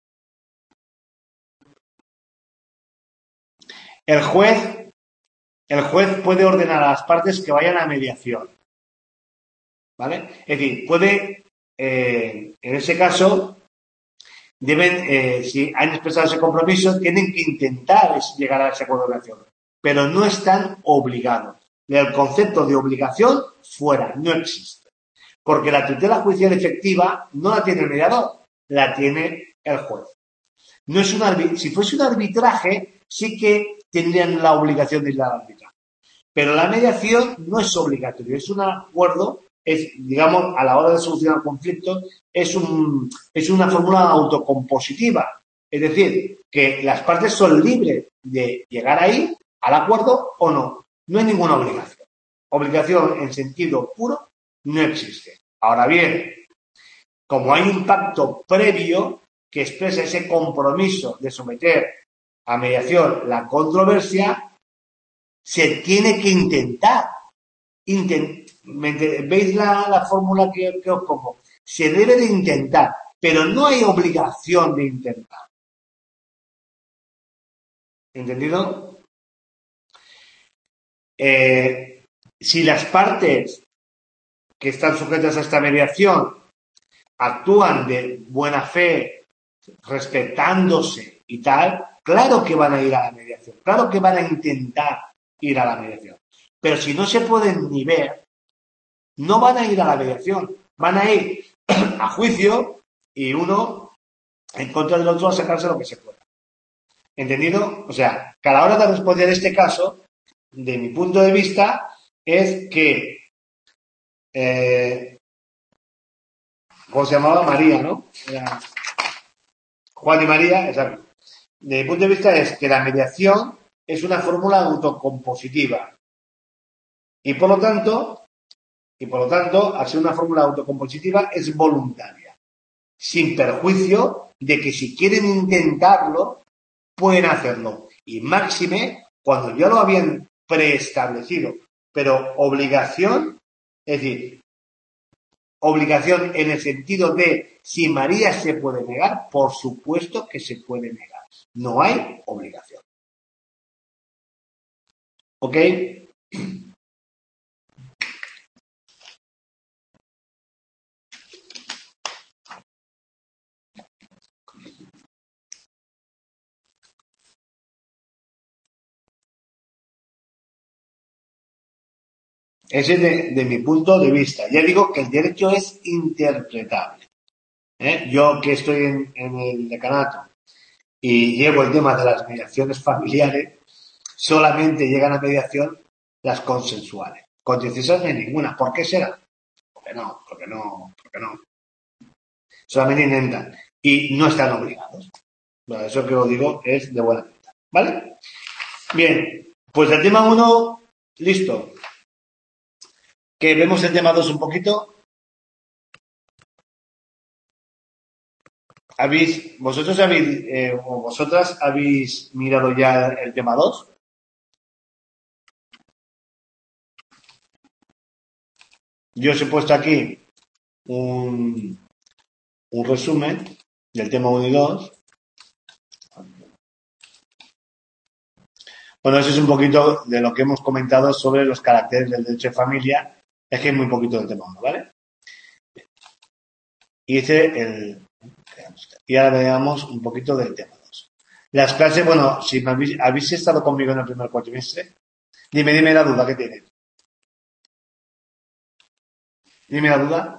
El juez el juez puede ordenar a las partes que vayan a mediación. ¿Vale? Es decir, puede, eh, en ese caso, deben, eh, si han expresado ese compromiso, tienen que intentar llegar a ese acuerdo de mediación, pero no están obligados. El concepto de obligación, fuera, no existe. Porque la tutela judicial efectiva no la tiene el mediador, la tiene el juez. No es un si fuese un arbitraje, sí que tendrían la obligación de ir al arbitraje. Pero la mediación no es obligatorio, es un acuerdo, es, digamos, a la hora de solucionar conflictos, es, un, es una fórmula autocompositiva. Es decir, que las partes son libres de llegar ahí, al acuerdo o no. No hay ninguna obligación. Obligación en sentido puro no existe. Ahora bien, como hay un pacto previo que expresa ese compromiso de someter a mediación la controversia, se tiene que intentar. Intent, ¿Veis la, la fórmula que, que os pongo? Se debe de intentar, pero no hay obligación de intentar. ¿Entendido? Eh, si las partes que están sujetas a esta mediación actúan de buena fe, respetándose y tal, claro que van a ir a la mediación, claro que van a intentar ir a la mediación. Pero si no se pueden ni ver, no van a ir a la mediación, van a ir a juicio y uno en contra del otro a sacarse lo que se pueda. ¿Entendido? O sea, que a la hora de responder este caso, de mi punto de vista, es que eh, ¿cómo se llamaba? María, ¿no? Era Juan y María, exacto. De mi punto de vista es que la mediación es una fórmula autocompositiva. Y por lo tanto, y por lo tanto, al ser una fórmula autocompositiva, es voluntaria. Sin perjuicio de que si quieren intentarlo, pueden hacerlo. Y máxime, cuando ya lo habían preestablecido. Pero obligación, es decir, obligación en el sentido de si María se puede negar, por supuesto que se puede negar. No hay obligación. ¿Ok? Ese es de, de mi punto de vista. Ya digo que el derecho es interpretable. ¿Eh? Yo que estoy en, en el decanato y llevo el tema de las mediaciones familiares, solamente llegan a mediación las consensuales. Contenciosas no hay ninguna. ¿Por qué será? Porque no, porque no, porque no. Solamente intentan. Y no están obligados. Bueno, eso que os digo es de buena cuenta. ¿Vale? Bien, pues el tema uno, listo. Que vemos el tema dos un poquito. ¿Habéis, vosotros habéis, eh, o vosotras habéis mirado ya el tema dos? Yo os he puesto aquí un, un resumen del tema uno y dos. Bueno, eso es un poquito de lo que hemos comentado sobre los caracteres del derecho de familia. Es que es muy poquito del tema uno, ¿vale? Y hice el... Y ahora veamos un poquito del tema dos. Las clases, bueno, si me habéis, habéis estado conmigo en el primer cuatrimestre, dime, dime la duda que tienes. Dime la duda.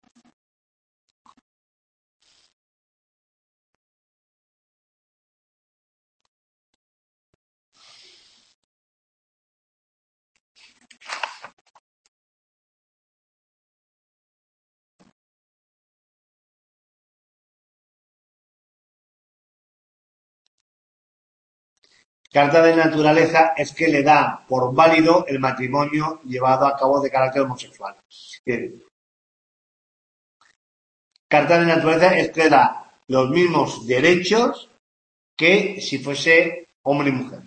Carta de naturaleza es que le da por válido el matrimonio llevado a cabo de carácter homosexual. Bien. Carta de naturaleza es que da los mismos derechos que si fuese hombre y mujer.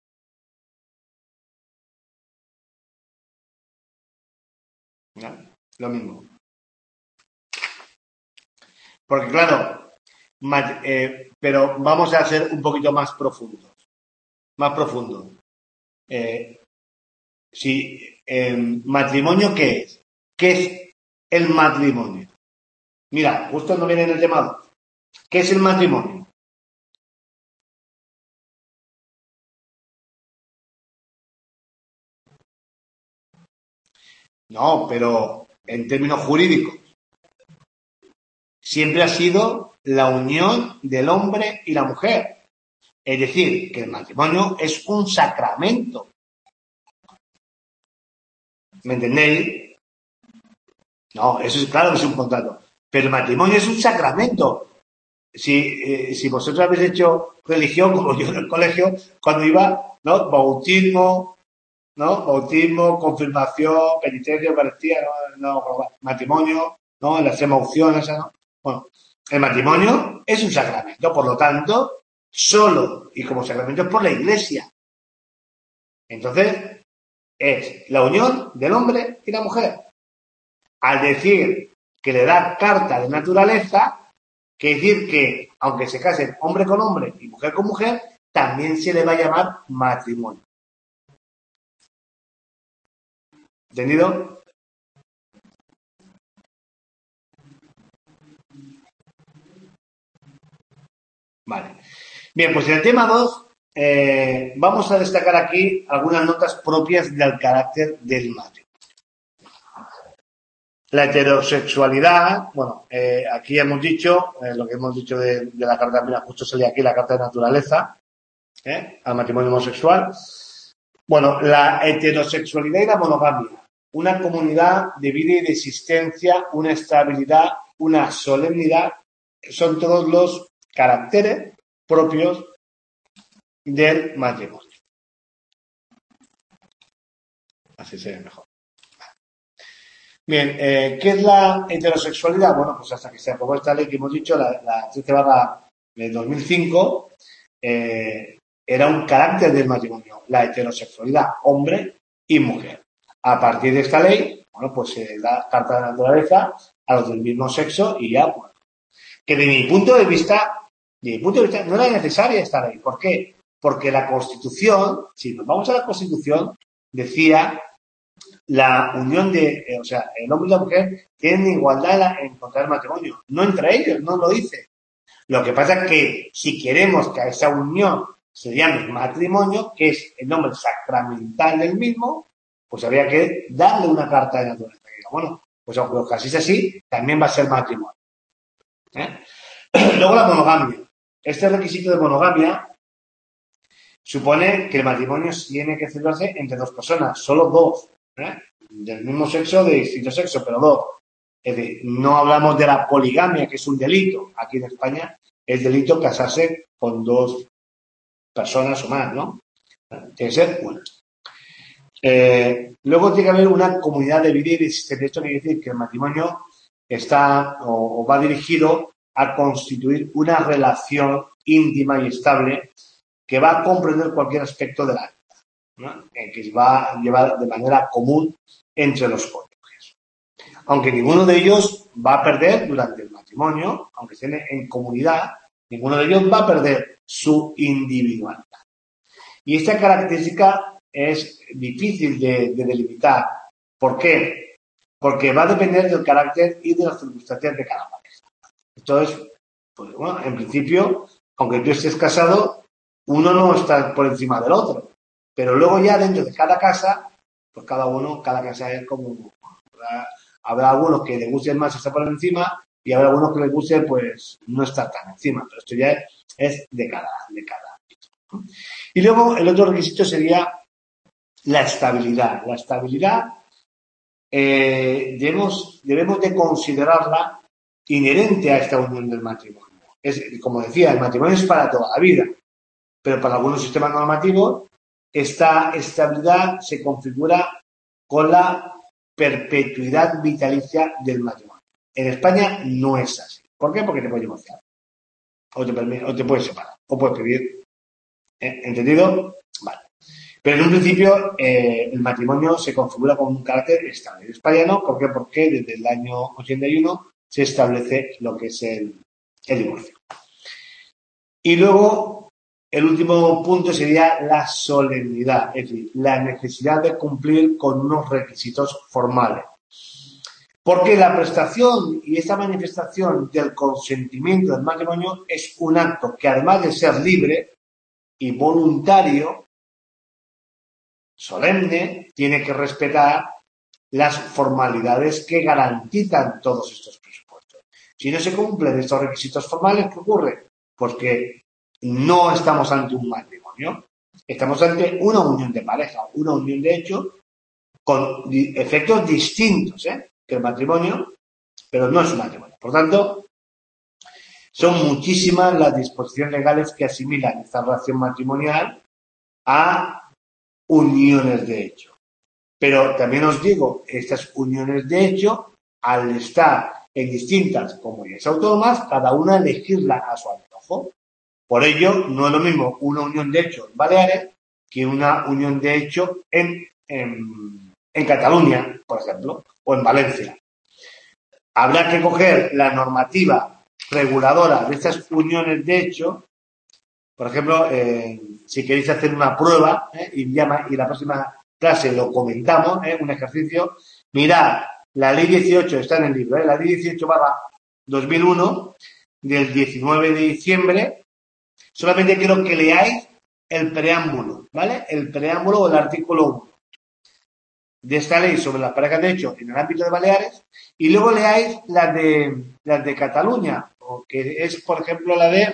¿No? Lo mismo. Porque claro, eh, pero vamos a ser un poquito más profundos. Más profundo. Eh, si eh, matrimonio, ¿qué es? ¿Qué es el matrimonio? Mira, justo no viene en el tema dos. ¿Qué es el matrimonio? No, pero en términos jurídicos, siempre ha sido la unión del hombre y la mujer. Es decir, que el matrimonio es un sacramento. ¿Me entendéis? No, eso es claro que es un contrato. Pero el matrimonio es un sacramento. Si, eh, si vosotros habéis hecho religión, como yo en el colegio, cuando iba, ¿no? Bautismo, ¿no? Bautismo, confirmación, penitencia, Eucaristía, ¿no? No, matrimonio, ¿no? En las extrema opción, esa, ¿no? Bueno, el matrimonio es un sacramento, por lo tanto, solo y como sacramento es por la Iglesia. Entonces, es la unión del hombre y la mujer. Al decir que le da carta de naturaleza, quiere decir que, aunque se casen hombre con hombre y mujer con mujer, también se le va a llamar matrimonio. ¿Entendido? Vale. Bien, pues en el tema dos eh, vamos a destacar aquí algunas notas propias del carácter del matrimonio. La heterosexualidad, bueno, eh, aquí hemos dicho, eh, lo que hemos dicho de, de la carta, mira, justo salía aquí la carta de naturaleza, ¿eh? Al matrimonio homosexual. Bueno, la heterosexualidad y la monogamia, una comunidad de vida y de existencia, una estabilidad, una solemnidad, son todos los caracteres propios del matrimonio. Así se ve mejor. Bien, eh, ¿qué es la heterosexualidad? Bueno, pues hasta que se aprobó esta ley que hemos dicho, la, la trece barra de dos mil cinco, eh, era un carácter del matrimonio, la heterosexualidad, hombre y mujer. A partir de esta ley, bueno, pues se da carta de naturaleza a los del mismo sexo y ya, bueno, que de mi punto de vista, de mi punto de vista, no era necesaria esta ley. ¿Por qué? Porque la Constitución, si nos vamos a la Constitución, decía la unión de, eh, o sea, el hombre y la mujer tienen igualdad en contraer matrimonio, no entre ellos, no lo dice. Lo que pasa es que si queremos que a esa unión se llame matrimonio, que es el nombre sacramental del mismo, pues habría que darle una carta de naturaleza. Bueno, pues aunque casi es así, también va a ser matrimonio. ¿Eh? Luego la monogamia. Este requisito de monogamia supone que el matrimonio tiene que celebrarse entre dos personas, solo dos, ¿eh? Del mismo sexo, de distinto sexo, pero dos. Es decir, no hablamos de la poligamia, que es un delito. Aquí en España es delito casarse con dos personas o más, ¿no? Tiene que ser una. Eh, luego tiene que haber una comunidad de vida y de existencia. Esto quiere decir que el matrimonio está o, o va dirigido a constituir una relación íntima y estable que va a comprender cualquier aspecto de la vida, ¿no? Que se va a llevar de manera común entre los cónyuges. Aunque ninguno de ellos va a perder durante el matrimonio, aunque estén en comunidad, ninguno de ellos va a perder su individualidad. Y esta característica es difícil de, de delimitar. ¿Por qué? Porque va a depender del carácter y de las circunstancias de cada pareja. Entonces, pues bueno, en principio, aunque tú estés casado, uno no está por encima del otro. Pero luego ya dentro de cada casa, pues cada uno, cada casa es como... Habrá, habrá algunos que les gusten más estar por encima y habrá algunos que les guste, pues, no estar tan encima. Pero esto ya es, es de cada, de cada ámbito. Y luego el otro requisito sería la estabilidad. La estabilidad eh, debemos, debemos de considerarla inherente a esta unión del matrimonio. Es, como decía, el matrimonio es para toda la vida, pero para algunos sistemas normativos esta estabilidad se configura con la perpetuidad vitalicia del matrimonio. En España no es así. ¿Por qué? Porque te puedes divorciar. O te, o te puedes separar. O puedes pedir. ¿Eh? ¿Entendido? Vale. Pero en un principio eh, el matrimonio se configura con un carácter estable. En España no. ¿Por qué? Porque desde el año ochenta y uno se establece lo que es el, el divorcio. Y luego el último punto sería la solemnidad, es decir, la necesidad de cumplir con unos requisitos formales. Porque la prestación y esta manifestación del consentimiento del matrimonio es un acto que, además de ser libre y voluntario, solemne, tiene que respetar las formalidades que garantizan todos estos presupuestos. Si no se cumplen estos requisitos formales, ¿qué ocurre? Pues que no estamos ante un matrimonio, estamos ante una unión de pareja, una unión de hecho con efectos distintos, ¿eh? que el matrimonio, pero no es un matrimonio. Por tanto, son muchísimas las disposiciones legales que asimilan esta relación matrimonial a uniones de hecho. Pero también os digo, estas uniones de hecho, al estar en distintas comunidades autónomas, cada una elegirla a su antojo. Por ello, no es lo mismo una unión de hecho en Baleares que una unión de hecho en, en, en Cataluña, por ejemplo, o en Valencia. Habrá que coger la normativa reguladora de estas uniones de hecho. Por ejemplo, eh, si queréis hacer una prueba, eh, y, llama, y la próxima clase lo comentamos, eh, un ejercicio, mirad, la ley dieciocho está en el libro, eh, la ley dieciocho barra dos mil uno del diecinueve de diciembre. Solamente quiero que leáis el preámbulo, ¿vale? El preámbulo o el artículo uno de esta ley sobre las parejas de hecho en el ámbito de Baleares, y luego leáis las de, las de Cataluña, que es, por ejemplo, la de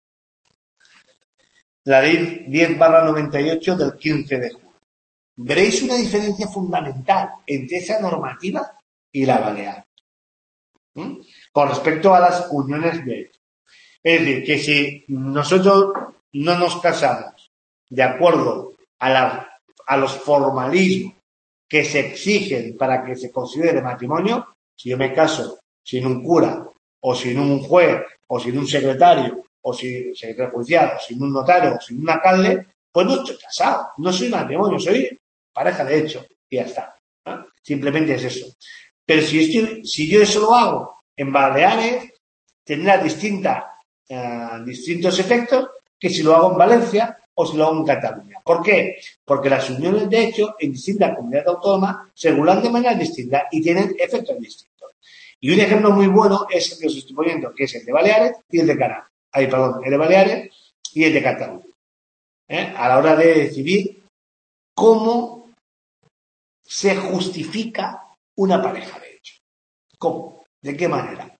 la ley diez barra noventa y ocho del quince de julio. Veréis una diferencia fundamental entre esa normativa y la balear. ¿Mm? Con respecto a las uniones de hecho. Es decir, que si nosotros no nos casamos de acuerdo a, la, a los formalismos que se exigen para que se considere matrimonio, si yo me caso sin un cura, o sin un juez, o sin un secretario, o sin secretario judicial, o sin un notario, o sin un alcalde, pues no estoy casado, no soy matrimonio, soy pareja de hecho, y ya está. ¿eh? Simplemente es eso. Pero si, estoy, si yo eso lo hago en Baleares, tendrá distinta, uh, distintos efectos que si lo hago en Valencia o si lo hago en Cataluña. ¿Por qué? Porque las uniones de hecho en distintas comunidades autónomas se regulan de manera distinta y tienen efectos distintos. Y un ejemplo muy bueno es el que os estoy poniendo, que es el de Baleares y el de Canarias. Ay, perdón, el de Baleares y el de Cataluña. ¿Eh? A la hora de decidir cómo se justifica una pareja de hecho. ¿Cómo? ¿De qué manera?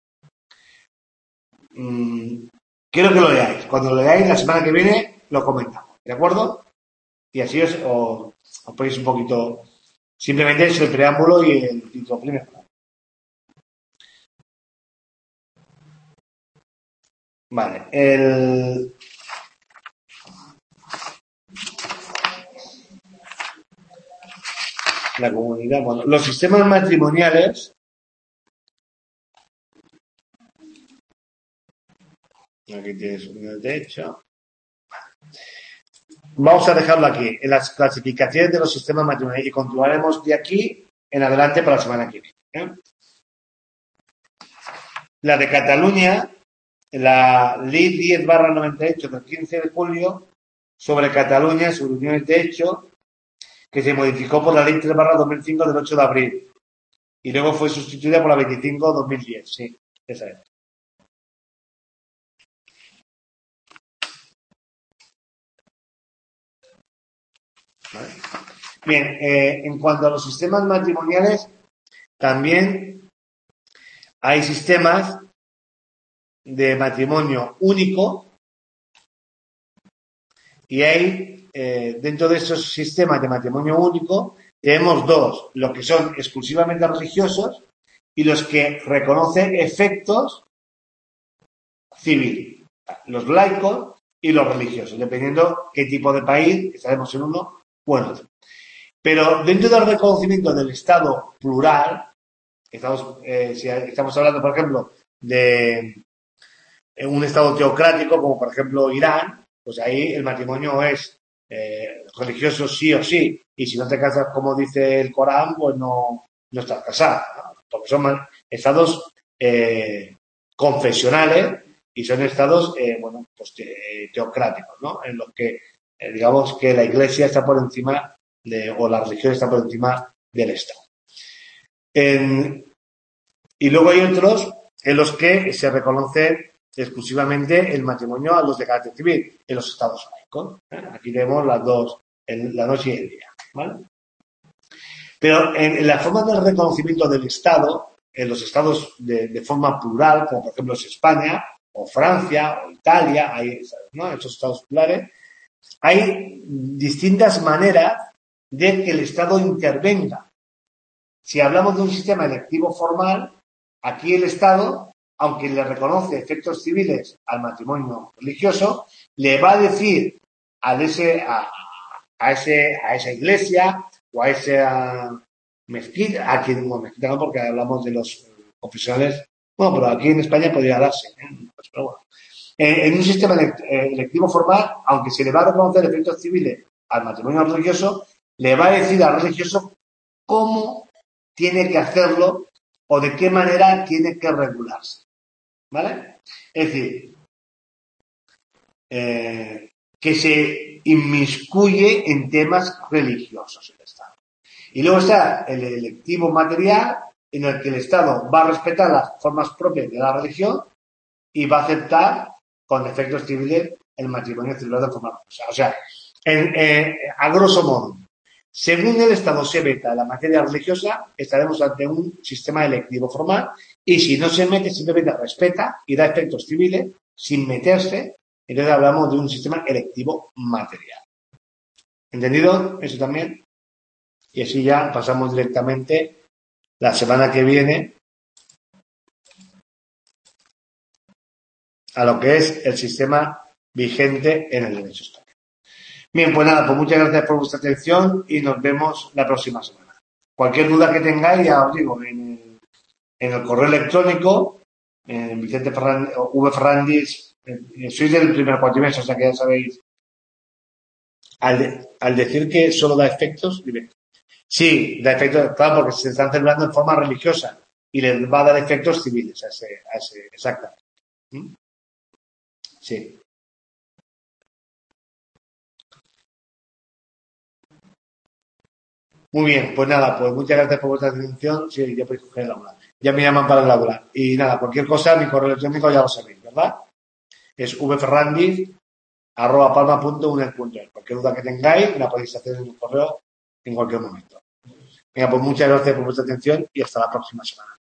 Mm, quiero que lo leáis. Cuando lo leáis la semana que viene lo comentamos, ¿de acuerdo? Y así os, os, os ponéis un poquito. Simplemente es el preámbulo y el título primero. Vale, el. La comunidad, bueno, los sistemas matrimoniales. Aquí tienes un de hecho. Vamos a dejarlo aquí, en las clasificaciones de los sistemas matrimoniales, y continuaremos de aquí en adelante para la semana que viene. ¿eh? La de Cataluña, la ley diez barra noventa y ocho del quince de julio sobre Cataluña, sobre uniones de hecho, que se modificó por la ley tres barra dos mil cinco del ocho de abril y luego fue sustituida por la veinticinco dos mil diez. Sí, esa es. ¿Vale? Bien, eh, en cuanto a los sistemas matrimoniales, también hay sistemas de matrimonio único y hay, eh, dentro de esos sistemas de matrimonio único, tenemos dos, los que son exclusivamente religiosos y los que reconocen efectos civiles, los laicos y los religiosos, dependiendo qué tipo de país, estaremos en uno o en otro. Pero dentro del reconocimiento del Estado plural, estamos, eh, si estamos hablando, por ejemplo, de un Estado teocrático, como por ejemplo Irán, pues ahí el matrimonio es eh, religioso sí o sí, y si no te casas como dice el Corán, pues no, no estás casado, ¿no? Porque son estados eh, confesionales y son estados, eh, bueno, pues te, teocráticos, ¿no? En los que, eh, digamos que la Iglesia está por encima de, o la religión está por encima del Estado. En, y luego hay otros en los que se reconoce exclusivamente el matrimonio a los de carácter civil, en los estados laicos. ¿eh? Aquí tenemos las dos, el, la noche y el día, ¿vale? Pero en, en la forma del reconocimiento del Estado, en los estados de, de forma plural, como por ejemplo es España, o Francia, o Italia, hay, ¿no? Estos estados plurales, hay distintas maneras de que el Estado intervenga. Si hablamos de un sistema electivo formal, aquí el Estado, aunque le reconoce efectos civiles al matrimonio religioso, le va a decir a, ese, a, a, ese, a esa iglesia o a esa mezquita, a quien, bueno, mezquita no porque hablamos de los confesionales, bueno, pero aquí en España podría darse, ¿eh? Pues, pero bueno. En, en un sistema electivo formal, aunque se le va a reconocer efectos civiles al matrimonio religioso, le va a decir al religioso cómo tiene que hacerlo o de qué manera tiene que regularse. ¿Vale? Es decir, eh, que se inmiscuye en temas religiosos el Estado. Y luego está el electivo material, en el que el Estado va a respetar las formas propias de la religión y va a aceptar con efectos civiles el matrimonio civil de forma religiosa. O sea, en, eh, a grosso modo, según el Estado se veta la materia religiosa, estaremos ante un sistema electivo formal y si no se mete, simplemente respeta y da efectos civiles sin meterse, entonces hablamos de un sistema electivo material. ¿Entendido eso también? Y así ya pasamos directamente la semana que viene a lo que es el sistema vigente en el derecho español. Bien, pues nada, pues muchas gracias por vuestra atención y nos vemos la próxima semana. Cualquier duda que tengáis, ya os digo, en el, en el correo electrónico, en Vicente Fernández, V. Fernández, eh, sois del primer cuatrimestre, o sea que ya sabéis. Al, de, al decir que solo da efectos, dime. Sí, da efectos, claro, porque se están celebrando en forma religiosa y les va a dar efectos civiles a ese, a ese exactamente. ¿Mm? Sí. Muy bien, pues nada, pues muchas gracias por vuestra atención. Sí, ya podéis coger el aula. Ya me llaman para el aula. Y nada, cualquier cosa, mi correo electrónico ya lo sabéis, ¿verdad? Es vferrandiz arroba palma punto uned punto es. Cualquier duda que tengáis, la podéis hacer en el correo en cualquier momento. Venga, pues muchas gracias por vuestra atención y hasta la próxima semana.